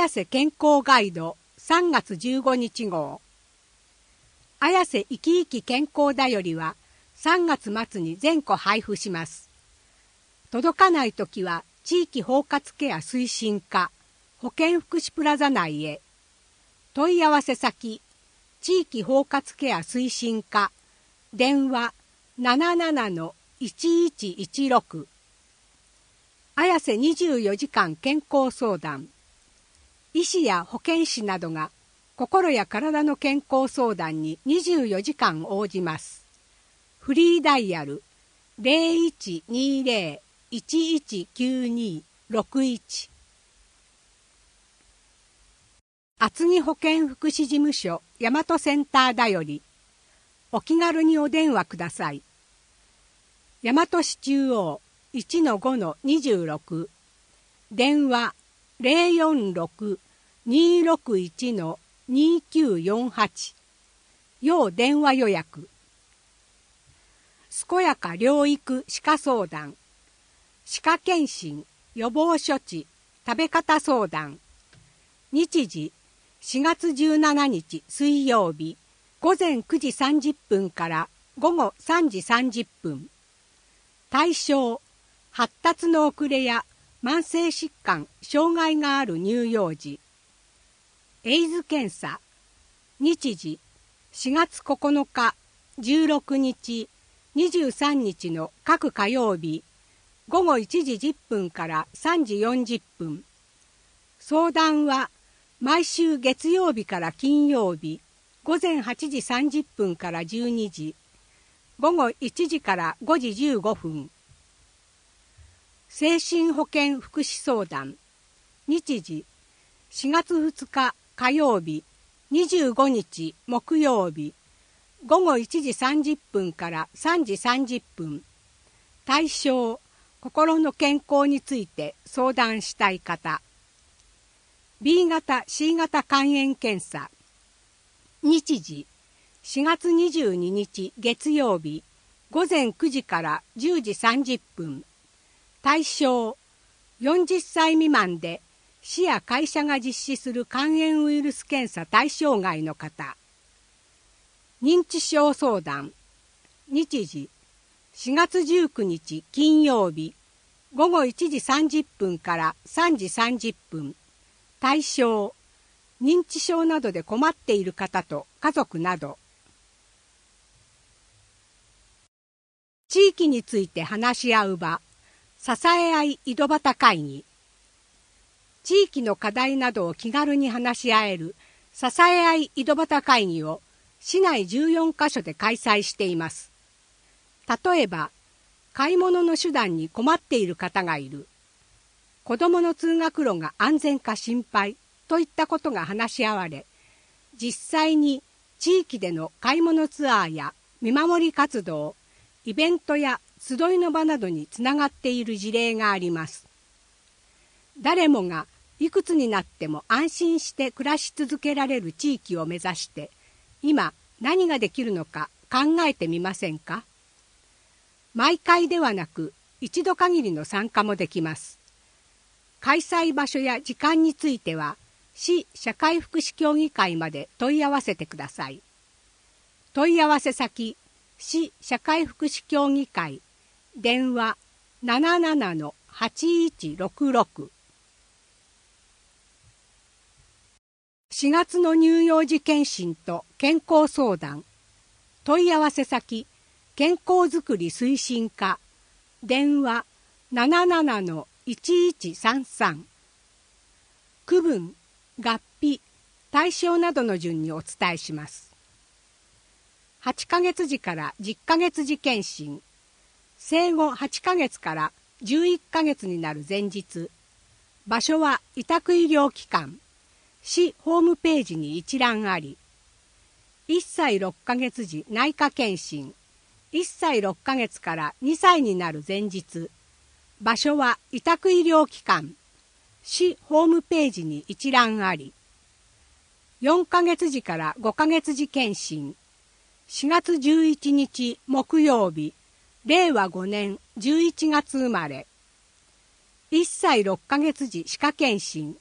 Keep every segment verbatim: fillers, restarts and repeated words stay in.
綾瀬健康ガイドさんがつじゅうごにち号。綾瀬いきいき健康だよりはさんがつ末に全個配布します。届かないときは地域包括ケア推進課保健福祉プラザ内へ。問い合わせ先、地域包括ケア推進課、電話 ななななのいちいちいちろく。綾瀬にじゅうよじかん健康相談。医師や保健師などが心や体の健康相談ににじゅうよじかん応じます。フリーダイヤル ゼロいちにゼロ いちいちきゅうに ろくいち。厚木保健福祉事務所大和センターだより、お気軽にお電話ください。大和市中央 いちのごのにじゅうろく、電話 ゼロよんろく にろくいちのにきゅうよんはち、要電話予約。健やか療育歯科相談、歯科検診、予防処置、食べ方相談。日時しがつじゅうしちにち水曜日、ごぜんくじさんじゅっぷんからごごさんじさんじゅっぷん。対象、発達の遅れや慢性疾患、障害がある乳幼児。エイズ検査。日時しがつここのか、じゅうろくにち、にじゅうさんにちの各火曜日、ごごいちじじゅっぷんからさんじよんじゅっぷん。相談は毎週月曜日から金曜日、ごぜんはちじさんじゅっぷんからじゅうにじ、ごごいちじからごじじゅうごふん。精神保健福祉相談。日時しがつふつか火曜日、にじゅうごにち木曜日、ごごいちじさんじゅっぷんからさんじさんじゅっぷん。対象、心の健康について相談したい方。ビー 型 シー 型肝炎検査。日時しがつにじゅうににち月曜日、ごぜんくじからじゅうじさんじゅっぷん。対象、よんじゅっさい未満で市や会社が実施する肝炎ウイルス検査対象外の方。認知症相談。日時しがつじゅうくにち金曜日、ごごいちじさんじゅっぷんからさんじさんじゅっぷん。対象、認知症などで困っている方と家族など。地域について話し合う場、支え合い井戸端会議。地域の課題などを気軽に話し合える支え合い井戸端会議を市内じゅうよんかしょで開催しています。例えば、買い物の手段に困っている方がいる。子どもの通学路が安全か心配といったことが話し合われ、実際に地域での買い物ツアーや見守り活動、イベントや集いの場などにつながっている事例があります。誰もがいくつになっても安心して暮らし続けられる地域を目指して、今何ができるのか考えてみませんか？毎回ではなく一度限りの参加もできます。開催場所や時間については市社会福祉協議会まで問い合わせてください。問い合わせ先、市社会福祉協議会、電話 ななななのはちいちろくろく。しがつの乳幼児検診と健康相談。問い合わせ先、健康づくり推進課、電話 ななななのいちいちさんさん。区分、学費、対象などの順にお伝えします。はちかげつじからじゅっかげつじ検診。生後はちかげつからじゅういっかげつになる前日。場所は委託医療機関。市ホームページに一覧あり。いっさいろっかげつじ内科検診。いっさいろっかげつからにさいになる前日。場所は委託医療機関。市ホームページに一覧あり。よんかげつじからごかげつじ検診。しがつじゅういちにち木曜日、れいわごねんじゅういちがつ生まれ。いっさいろっかげつじ歯科検診。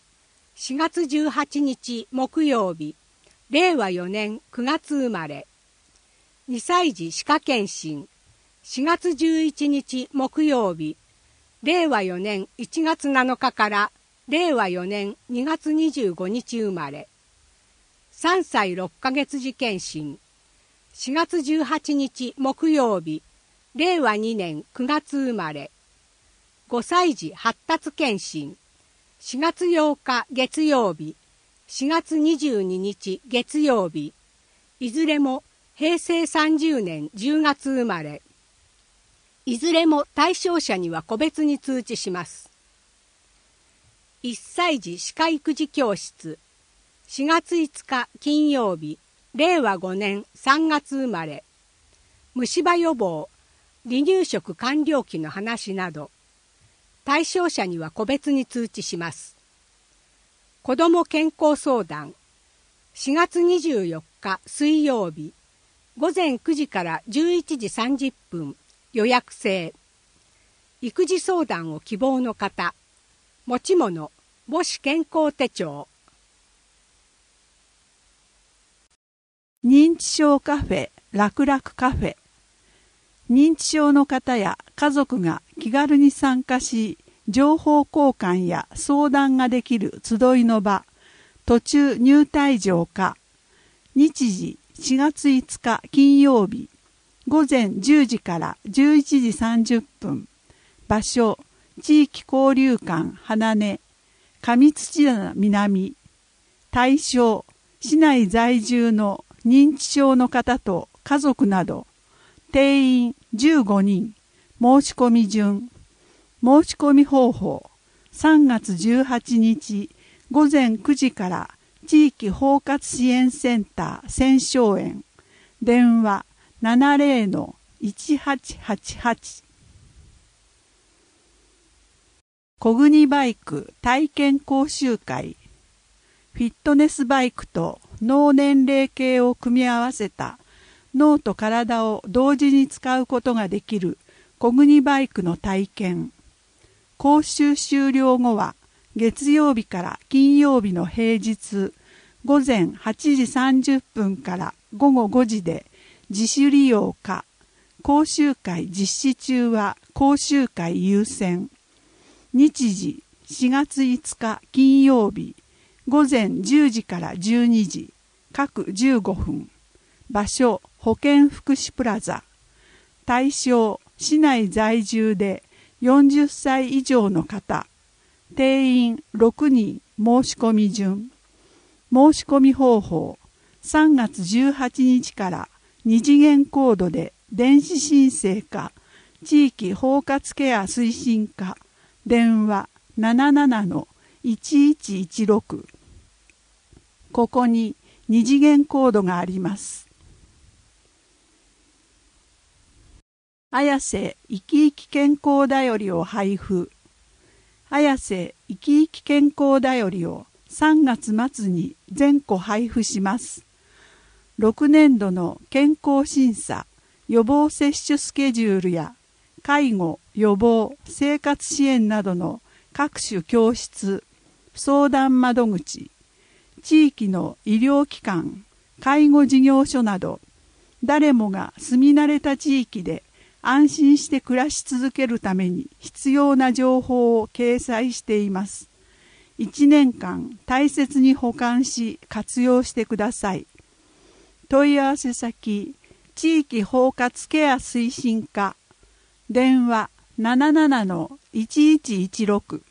しがつじゅうはちにち木曜日、れいわよねんくがつ生まれ。にさい児歯科検診、しがつじゅういちにち木曜日、れいわよねんいちがつなのかかられいわよねんにがつにじゅうごにち生まれ。さんさいろっかげつ児検診、しがつじゅうはちにち木曜日、れいわにねんくがつ生まれ。ごさい児発達検診、しがつようか月曜日、しがつにじゅうににち月曜日、いずれもへいせいさんじゅうねんじゅうがつ生まれ。いずれも対象者には個別に通知します。いっさい児歯科育児教室、しがついつか金曜日、れいわごねんさんがつ生まれ。虫歯予防、離乳食完了期の話など、対象者には個別に通知します。子ども健康相談、しがつにじゅうよっか水曜日、ごぜんくじからじゅういちじさんじゅっぷん、予約制。育児相談を希望の方、持ち物、母子健康手帳。 認知症カフェ、楽々カフェ。認知症の方や家族が気軽に参加し、情報交換や相談ができる集いの場、途中入退場課。日時しがついつか金曜日、ごぜんじゅうじからじゅういちじさんじゅっぷん。場所、地域交流館花音、上土棚南。対象、市内在住の認知症の方と家族など、定員じゅうごにん、申し込み順。申し込み方法、さんがつじゅうはちにちごぜんくじから地域包括支援センター千昌園、電話 ななぜろのいちはちはちはち。コグニバイク体験講習会。フィットネスバイクと脳年齢計を組み合わせた脳と体を同時に使うことができるコグニバイクの体験。講習終了後は月曜日から金曜日の平日ごぜんはちじさんじゅっぷんからごごごじで自主利用か、講習会実施中は講習会優先。日時しがついつか金曜日ごぜんじゅうじからじゅうにじ、各じゅうごふん。場所、保健福祉プラザ。対象、市内在住でよんじゅっさい以上の方。定員ろくにん、申し込み順。申し込み方法、さんがつじゅうはちにちからに次元コードで電子申請か、地域包括ケア推進課、電話 ななななのいちいちいちろく。ここにに次元コードがあります。綾瀬いきいき健康だよりを配布。綾瀬いきいき健康だよりをさんがつまつに全戸配布します。ろくねんどの健康審査、予防接種スケジュールや介護、予防、生活支援などの各種教室、相談窓口、地域の医療機関、介護事業所など、誰もが住み慣れた地域で安心して暮らし続けるために必要な情報を掲載しています。いちねんかん大切に保管し活用してください。問い合わせ先、地域包括ケア推進課、電話 ななななのいちいちいちろく。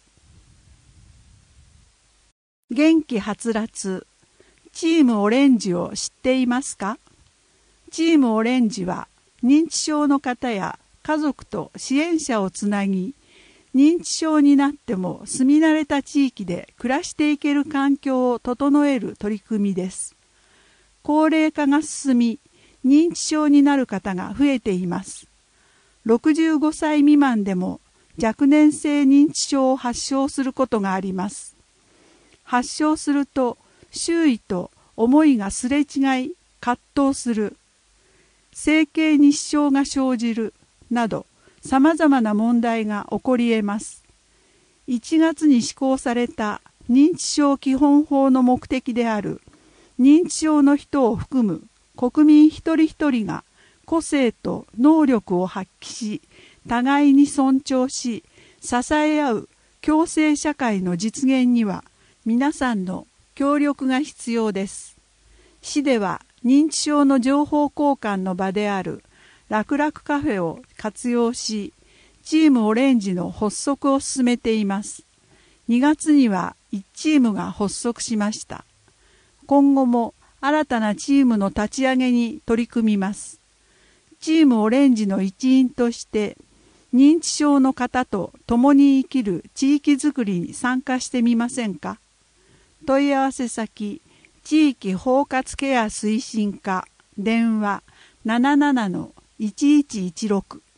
元気はつらつ、チームオレンジを知っていますか？チームオレンジは認知症の方や家族と支援者をつなぎ、認知症になっても住み慣れた地域で暮らしていける環境を整える取り組みです。高齢化が進み、認知症になる方が増えています。ろくじゅうごさい未満でも若年性認知症を発症することがあります。発症すると周囲と思いがすれ違い葛藤する、生計に支障が生じるなどさまざまな問題が起こり得ます。いちがつに施行された認知症基本法の目的である認知症の人を含む国民一人一人が個性と能力を発揮し、互いに尊重し、支え合う共生社会の実現には皆さんの協力が必要です。市では認知症の情報交換の場である楽々カフェを活用し、チームオレンジの発足を進めています。にがつにはいちチームが発足しました。今後も新たなチームの立ち上げに取り組みます。チームオレンジの一員として認知症の方と共に生きる地域づくりに参加してみませんか。問い合わせ先、地域包括ケア推進課、電話 ななななのいちいちいちろく